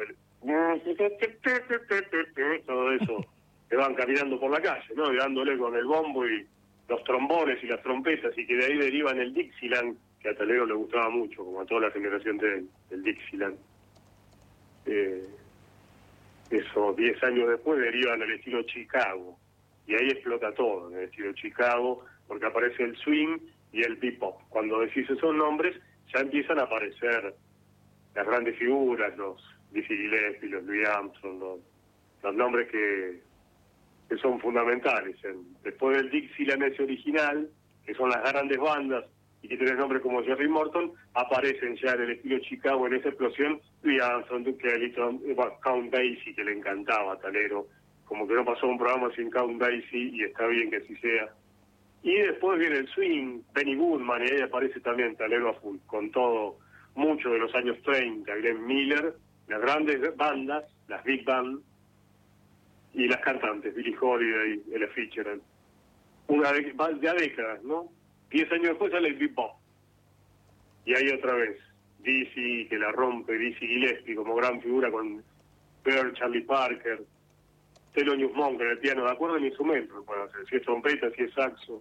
todo eso, que van caminando por la calle, ¿no? Y dándole con el bombo y los trombones y las trompetas, y que de ahí derivan el Dixieland, que a Talero le gustaba mucho, como a toda la generación de, del Dixieland. Eh, eso, diez años después derivan al estilo Chicago, y ahí explota todo en el estilo Chicago, porque aparece el swing y el bebop. Cuando decís esos nombres, ya empiezan a aparecer las grandes figuras, los Dizzy Gillespie, los Louis Armstrong, los, los nombres que, que son fundamentales. En, después del Dixieland ese original, que son las grandes bandas, y que tenés nombres como Jerry Morton, aparecen ya en el estilo Chicago, en esa explosión, Louis Armstrong, Duke Ellington, Count Basie, que le encantaba a Talero, como que no pasó un programa sin Count Basie, y está bien que así sea. Y después viene el swing, Benny Goodman, y ahí aparece también Talero a full, con todo, mucho de los años treinta, Glenn Miller, las grandes bandas, las big band, y las cantantes, Billie Holiday, Ella Fitzgerald. Una de, de décadas, ¿no? Diez años después sale el bebop. Y ahí otra vez, Dizzy, que la rompe, Dizzy Gillespie como gran figura con Pearl, Charlie Parker, Thelonious Monk en el piano, de acuerdo en instrumentos, bueno, si es trompeta, si es saxo.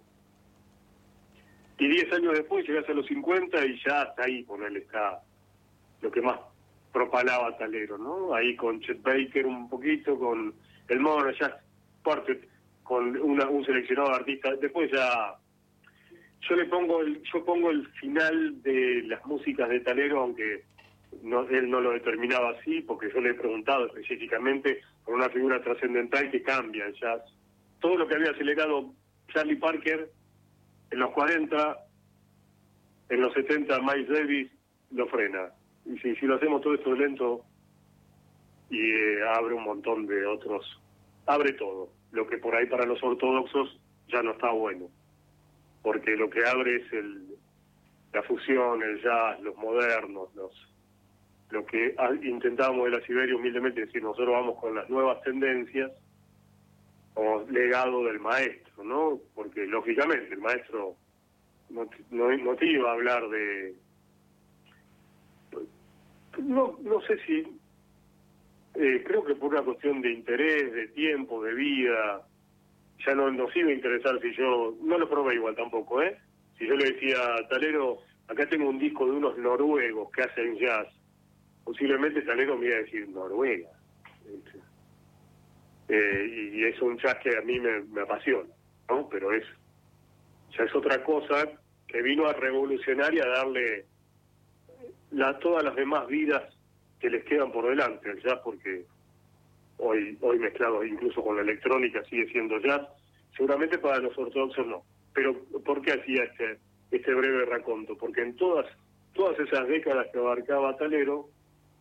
Y diez años después llegás a los cincuenta y ya hasta ahí con él está lo que más propalaba Talero, ¿no? Ahí con Chet Baker un poquito, con el Modern Jazz Quartet, con una, un seleccionado de artistas. Después ya yo le pongo el, yo pongo el final de las músicas de Talero, aunque no, él no lo determinaba así, porque yo le he preguntado específicamente por una figura trascendental que cambia el jazz. Todo lo que había acelerado Charlie Parker en los cuarenta, en los setenta Miles Davis lo frena. Y si, si lo hacemos todo esto lento, y eh, abre un montón de otros, abre todo. Lo que por ahí para los ortodoxos ya no está bueno, porque lo que abre es el la fusión, el jazz, los modernos, los lo que intentábamos de la Siberia humildemente decir, nosotros vamos con las nuevas tendencias como legado del maestro, ¿no? Porque lógicamente el maestro no, no, no te iba a hablar de... No, no sé si... Eh, creo que por una cuestión de interés, de tiempo, de vida, ya no nos iba a interesar si yo... No lo probé igual tampoco, ¿eh? Si yo le decía a Talero, acá tengo un disco de unos noruegos que hacen jazz, posiblemente Talero me iba a decir Noruega. Eh, y es un jazz que a mí me, me apasiona, ¿no? Pero es ya es otra cosa que vino a revolucionar y a darle la, todas las demás vidas que les quedan por delante al jazz, porque hoy hoy mezclado incluso con la electrónica sigue siendo jazz, seguramente para los ortodoxos no. Pero ¿por qué hacía este este breve raconto? Porque en todas todas esas décadas que abarcaba Talero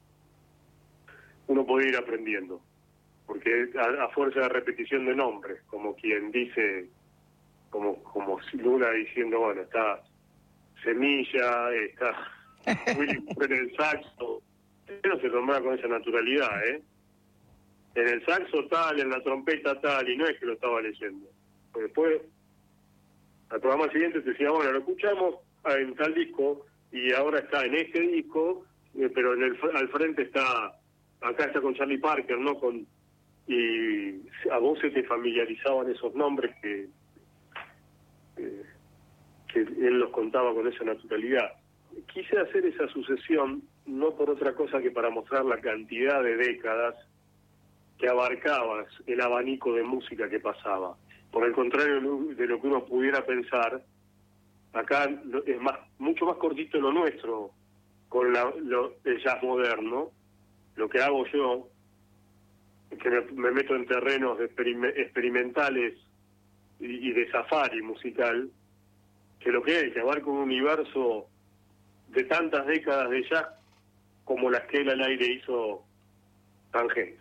uno puede ir aprendiendo, porque a, a fuerza de repetición de nombres, como quien dice, como como Luna diciendo, bueno, está Semilla, está Willy en el saxo, pero se nombraba con esa naturalidad, ¿eh? En el saxo tal, en la trompeta tal, y no es que lo estaba leyendo. Pues después, al programa siguiente te decía, bueno, lo escuchamos en tal disco, y ahora está en este disco, eh, pero en el al frente está... Acá está con Charlie Parker, ¿no? Con y a vos se te familiarizaban esos nombres que, eh, que él los contaba con esa naturalidad. Quise hacer esa sucesión no por otra cosa que para mostrar la cantidad de décadas que abarcaba el abanico de música que pasaba. Por el contrario de lo que uno pudiera pensar, acá es más mucho más cortito lo nuestro con la, lo, el jazz moderno. Lo que hago yo, que me, me meto en terrenos experime, experimentales y, y de safari musical, que lo que hay, que abarca un universo de tantas décadas de jazz como las que él al aire hizo Tangentes.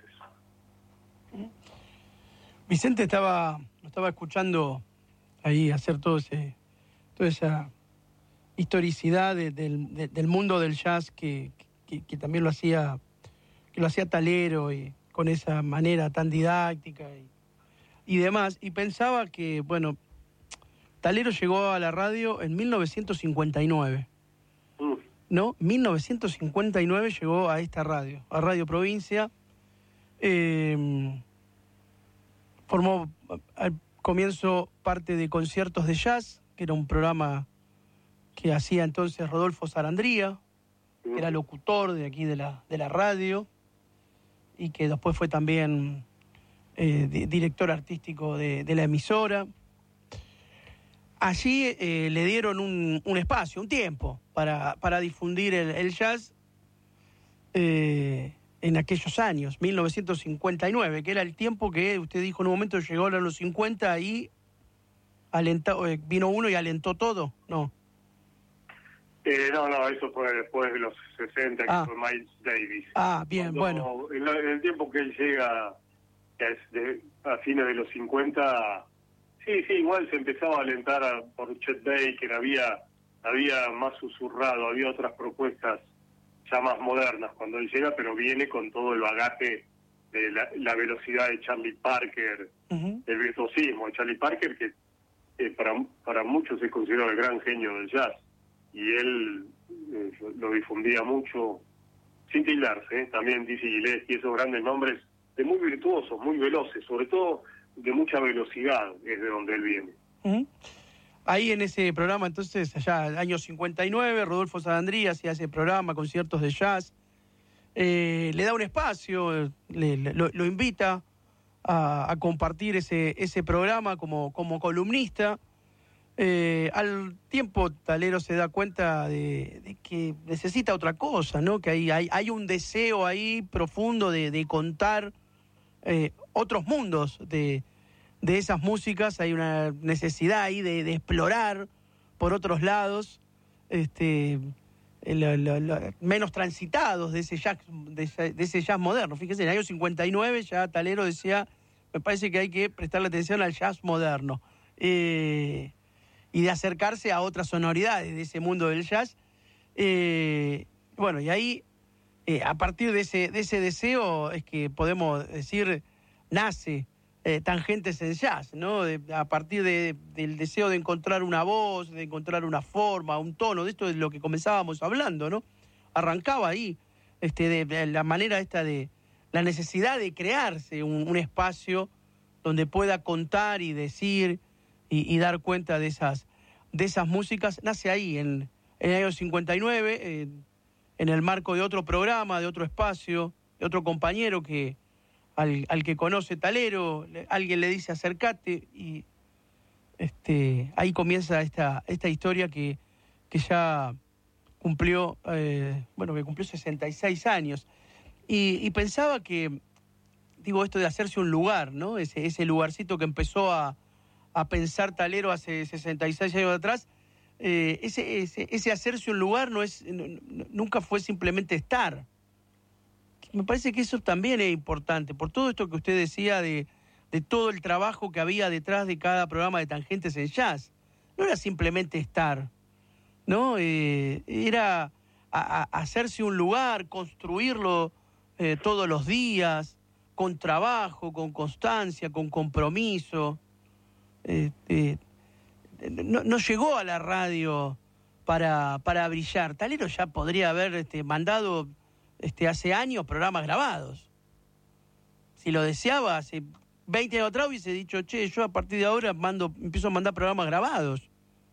Vicente estaba estaba escuchando ahí hacer todo ese toda esa historicidad de, del, de, del mundo del jazz que, que, que también lo hacía que lo hacía Talero y con esa manera tan didáctica y, y demás, y pensaba que, bueno, Talero llegó a la radio en mil novecientos cincuenta y nueve, ¿no? mil novecientos cincuenta y nueve llegó a esta radio, a Radio Provincia, eh, formó al comienzo parte de Conciertos de Jazz, que era un programa que hacía entonces Rodolfo Sarandría, que era locutor de aquí de la, de la radio, y que después fue también eh, di, director artístico de, de la emisora. Allí eh, le dieron un, un espacio, un tiempo, para, para difundir el, el jazz eh, en aquellos años, mil novecientos cincuenta y nueve, que era el tiempo que usted dijo en un momento llegó a los cincuenta y alentó, eh, vino uno y alentó todo, ¿no? Eh, no, no, eso fue después de los sesenta, ah. que fue Miles Davis. Ah, bien, Cuando, bueno. En, la, en el tiempo que él llega, que es de, a fines de los cincuenta, sí, sí, igual se empezaba a alentar a, por Chet Baker, había, había más susurrado, había otras propuestas ya más modernas cuando él llega, pero viene con todo el bagaje de la, la velocidad de Charlie Parker, uh-huh. el virtuosismo de Charlie Parker, que eh, para, para muchos se considera el gran genio del jazz. Y él eh, lo difundía mucho, sin tildarse, ¿eh? También Dizzy Gillespie y esos grandes nombres, de muy virtuosos, muy veloces, sobre todo de mucha velocidad, es de donde él viene. Uh-huh. Ahí en ese programa, entonces, allá, el año cincuenta y nueve, Rodolfo Sarandría hacía ese programa, Conciertos de Jazz, eh, le da un espacio, le, le, lo, lo invita a, a compartir ese, ese programa como, como columnista. Eh, al tiempo Talero se da cuenta de, de que necesita otra cosa, ¿no? Que hay, hay, hay un deseo ahí profundo de, de contar eh, otros mundos de, de esas músicas, hay una necesidad ahí de, de explorar por otros lados este, lo, lo, lo, menos transitados de ese, jazz, de, ese, de ese jazz moderno. Fíjense, en el año cincuenta y nueve ya Talero decía, me parece que hay que prestarle atención al jazz moderno. Eh, y de acercarse a otras sonoridades de ese mundo del jazz. Eh, bueno, y ahí, eh, a partir de ese, de ese deseo, es que podemos decir, nace eh, Tangentes en Jazz, ¿no? De, a partir de, del deseo de encontrar una voz, de encontrar una forma, un tono, de esto es lo que comenzábamos hablando, ¿no? Arrancaba ahí, este, de, de la manera esta de, la necesidad de crearse un, un espacio donde pueda contar y decir Y, y dar cuenta de esas, de esas músicas, nace ahí, en, en el año cincuenta y nueve, eh, en el marco de otro programa, de otro espacio, de otro compañero que al, al que conoce Talero, le, alguien le dice acércate, y este, ahí comienza esta, esta historia que, que ya cumplió, eh, bueno, que cumplió sesenta y seis años. Y, y pensaba que, digo, esto de hacerse un lugar, ¿no? Ese, ese lugarcito que empezó a a pensar Talero hace sesenta y seis años atrás, eh, ese, ese, ese hacerse un lugar no es, no, nunca fue simplemente estar. Me parece que eso también es importante, por todo esto que usted decía de, de todo el trabajo que había detrás de cada programa de Tangentes en Jazz. No era simplemente estar, ¿no? Eh, era a, a hacerse un lugar, construirlo eh, todos los días, con trabajo, con constancia, con compromiso. Eh, eh, no, no llegó a la radio para, para brillar. Talero ya podría haber este, mandado este, hace años programas grabados. Si lo deseaba, hace veinte años atrás hubiese dicho, che, yo a partir de ahora mando, empiezo a mandar programas grabados.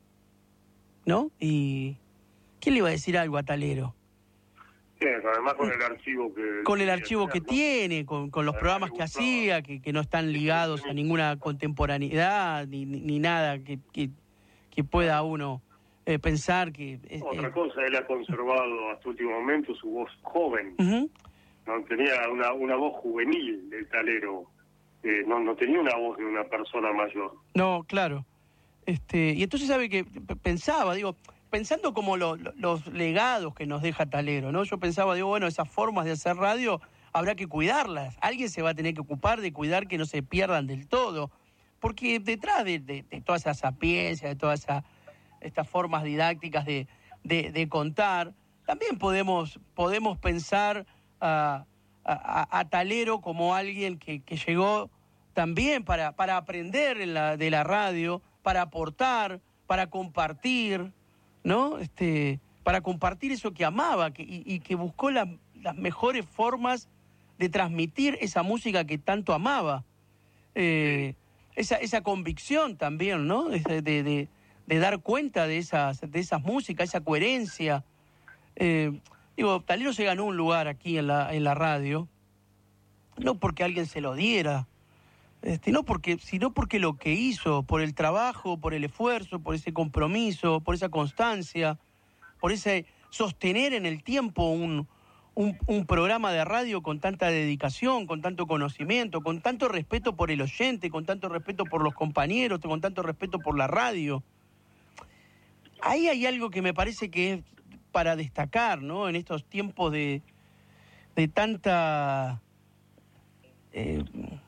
¿No? Y ¿quién le iba a decir algo a Talero? Sí, además con el archivo que... Con el archivo que tiene, con, con los programas que hacía, que, que no están ligados a ninguna contemporaneidad, ni, ni, ni nada que, que, que pueda uno eh, pensar que... Eh, Otra cosa, él ha conservado hasta último momento su voz joven. Uh-huh. No tenía una, una voz juvenil de Talero, eh, no, no tenía una voz de una persona mayor. No, claro. Este, y entonces sabe que pensaba, digo... pensando como lo, lo, los legados que nos deja Talero, ¿no? Yo pensaba, digo, bueno, esas formas de hacer radio habrá que cuidarlas. Alguien se va a tener que ocupar de cuidar que no se pierdan del todo. Porque detrás de, de, de toda esa sapiencia, de todas esa, estas formas didácticas de, de, de contar, también podemos, podemos pensar a, a, a Talero como alguien que, que llegó también para, para aprender en la, de la radio, para aportar, para compartir, ¿no? Este, para compartir eso que amaba que, y, y que buscó la, las mejores formas de transmitir esa música que tanto amaba. Eh, esa, esa convicción también, ¿no? De, de, de, de dar cuenta de esas, de esas músicas, esa coherencia. Eh, digo, Talero se ganó un lugar aquí en la, en la radio, no porque alguien se lo diera, Este, no porque, sino porque lo que hizo, por el trabajo, por el esfuerzo, por ese compromiso, por esa constancia, por ese sostener en el tiempo un, un, un programa de radio con tanta dedicación, con tanto conocimiento, con tanto respeto por el oyente, con tanto respeto por los compañeros, con tanto respeto por la radio. Ahí hay algo que me parece que es para destacar, ¿no? En estos tiempos de, de tanta... Eh,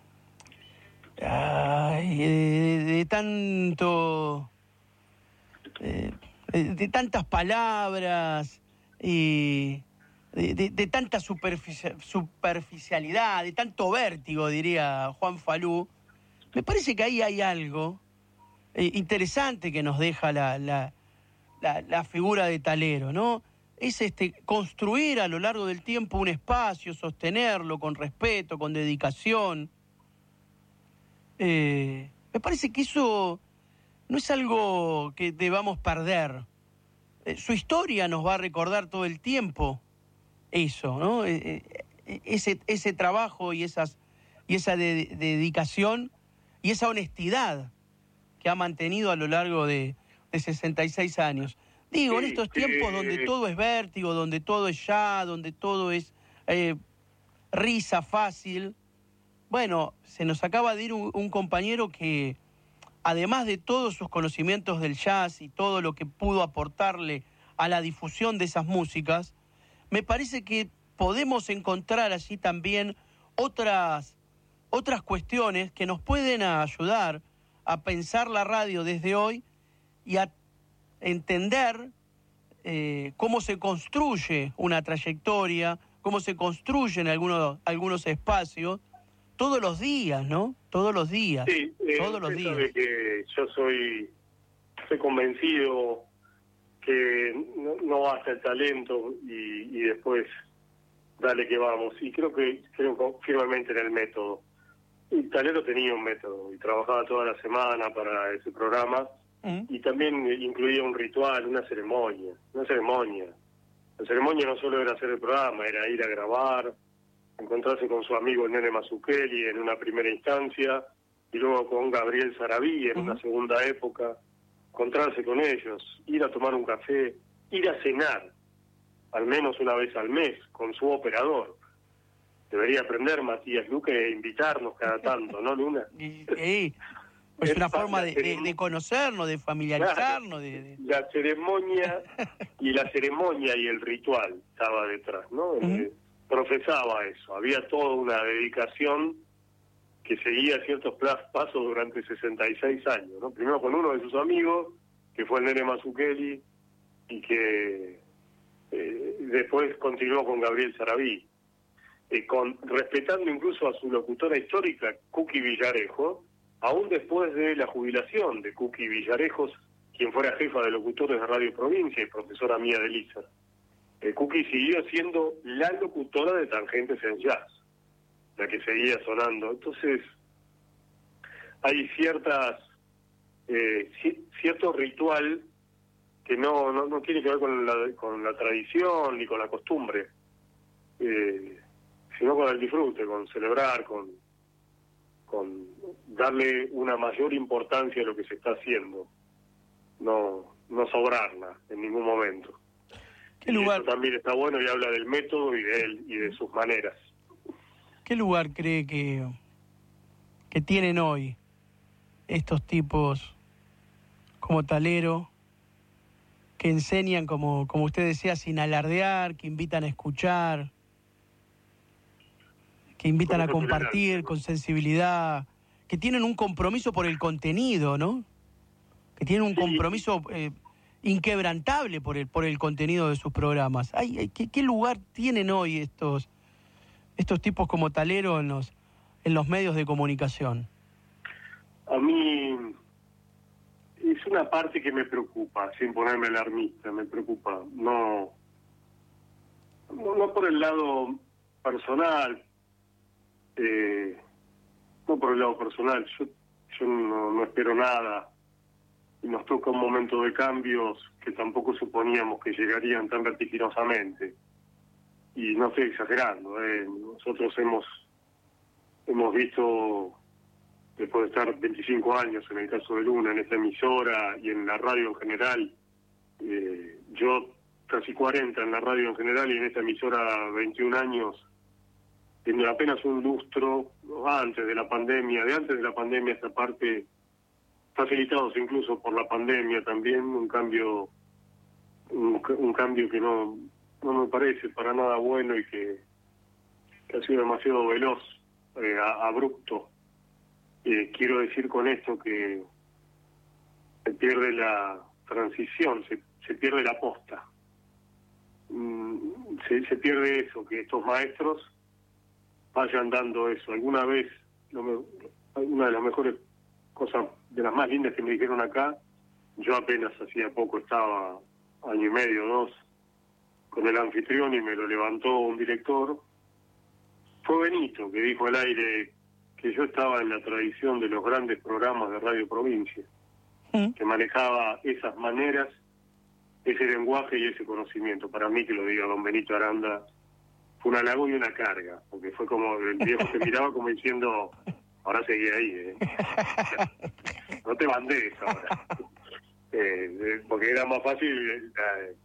Ay, de, de tanto de, de tantas palabras y de, de, de tanta superfici- superficialidad, de tanto vértigo, diría Juan Falú. Me parece que ahí hay algo eh, interesante que nos deja la, la, la, la figura de Talero, ¿no? Es este construir a lo largo del tiempo un espacio, sostenerlo con respeto, con dedicación. Eh, me parece que eso no es algo que debamos perder. Eh, su historia nos va a recordar todo el tiempo eso, ¿no? Eh, eh, ese, ese trabajo y, esas, y esa de, de dedicación y esa honestidad que ha mantenido a lo largo de, de sesenta y seis años. Digo, en estos tiempos donde todo es vértigo, donde todo es ya, donde todo es eh, risa fácil, bueno, se nos acaba de ir un, un compañero que, además de todos sus conocimientos del jazz y todo lo que pudo aportarle a la difusión de esas músicas, me parece que podemos encontrar allí también otras, otras cuestiones que nos pueden ayudar a pensar la radio desde hoy y a entender eh, cómo se construye una trayectoria, cómo se construyen algunos, algunos espacios, todos los días, ¿no? Todos los días. Sí, eh, todos los usted días. sabe que yo soy, soy convencido que no, no basta el talento y, y después dale que vamos. Y creo que creo firmemente en el método. Y Talero tenía un método y trabajaba toda la semana para ese programa mm. y también incluía un ritual, una ceremonia, una ceremonia. La ceremonia no solo era hacer el programa, era ir a grabar, encontrarse con su amigo el Nene Mazzucchelli en una primera instancia y luego con Gabriel Sarabí en uh-huh. una segunda época, encontrarse con ellos, ir a tomar un café, ir a cenar, al menos una vez al mes, con su operador. Debería aprender Matías Luque e invitarnos cada tanto, ¿no, Luna? Y, y, pues es una forma de, de, de conocernos, de familiarizarnos. Claro, de, de... La ceremonia y la ceremonia y el ritual estaba detrás, ¿no? Uh-huh. Eh, profesaba eso, había toda una dedicación que seguía ciertos pasos durante sesenta y seis años, ¿no? Primero con uno de sus amigos, que fue el Nene Mazzucchelli, y que eh, después continuó con Gabriel Sarabí, eh, con, respetando incluso a su locutora histórica, Cuqui Villarejo, aún después de la jubilación de Cuqui Villarejos, quien fuera jefa de locutores de Radio Provincia y profesora mía de Lisa. Eh, Cuqui siguió siendo la locutora de Tangentes en Jazz, la que seguía sonando. Entonces, hay ciertas eh, cierto ritual que no, no, no tiene que ver con la, con la tradición ni con la costumbre, eh, sino con el disfrute, con celebrar, con, con darle una mayor importancia a lo que se está haciendo, no, no sobrarla en ningún momento. ¿Qué lugar? Y eso también está bueno y habla del método y de él y de sus maneras. ¿Qué lugar cree que, que tienen hoy estos tipos como Talero, que enseñan, como, como usted decía, sin alardear, que invitan a escuchar, que invitan a compartir con sensibilidad, que tienen un compromiso por el contenido, ¿no? Que tienen un compromiso eh, inquebrantable por el por el contenido de sus programas. Ay, ay, ¿qué, ¿Qué lugar tienen hoy estos estos tipos como Talero en los en los medios de comunicación? A mí es una parte que me preocupa, sin ponerme alarmista, me preocupa. No, no, no por el lado personal, eh, no por el lado personal. Yo, yo no, no espero nada. Y nos toca un momento de cambios que tampoco suponíamos que llegarían tan vertiginosamente. Y no estoy exagerando, ¿eh? Nosotros hemos hemos visto, después de estar veinticinco años en el caso de Luna, en esta emisora y en la radio en general, eh, yo casi cuarenta en la radio en general y en esta emisora veintiún años, en apenas un lustro, antes de la pandemia, de antes de la pandemia esta parte, facilitados incluso por la pandemia también, un cambio un, un cambio que no no me parece para nada bueno y que, que ha sido demasiado veloz, eh, abrupto. Eh, quiero decir con esto que se pierde la transición, se, se pierde la posta. Mm, se, se pierde eso, que estos maestros vayan dando eso. Alguna vez, lo me, una de las mejores cosas, de las más lindas que me dijeron acá, yo apenas hacía poco estaba, año y medio, dos, con el anfitrión y me lo levantó un director, fue Benito, que dijo al aire que yo estaba en la tradición de los grandes programas de Radio Provincia, ¿Mm? que manejaba esas maneras, ese lenguaje y ese conocimiento. Para mí que lo diga don Benito Aranda fue un halago y una carga, porque fue como, el viejo se miraba como diciendo, ahora seguí ahí, ¿eh? No te bandees ahora. Eh, porque era más fácil eh,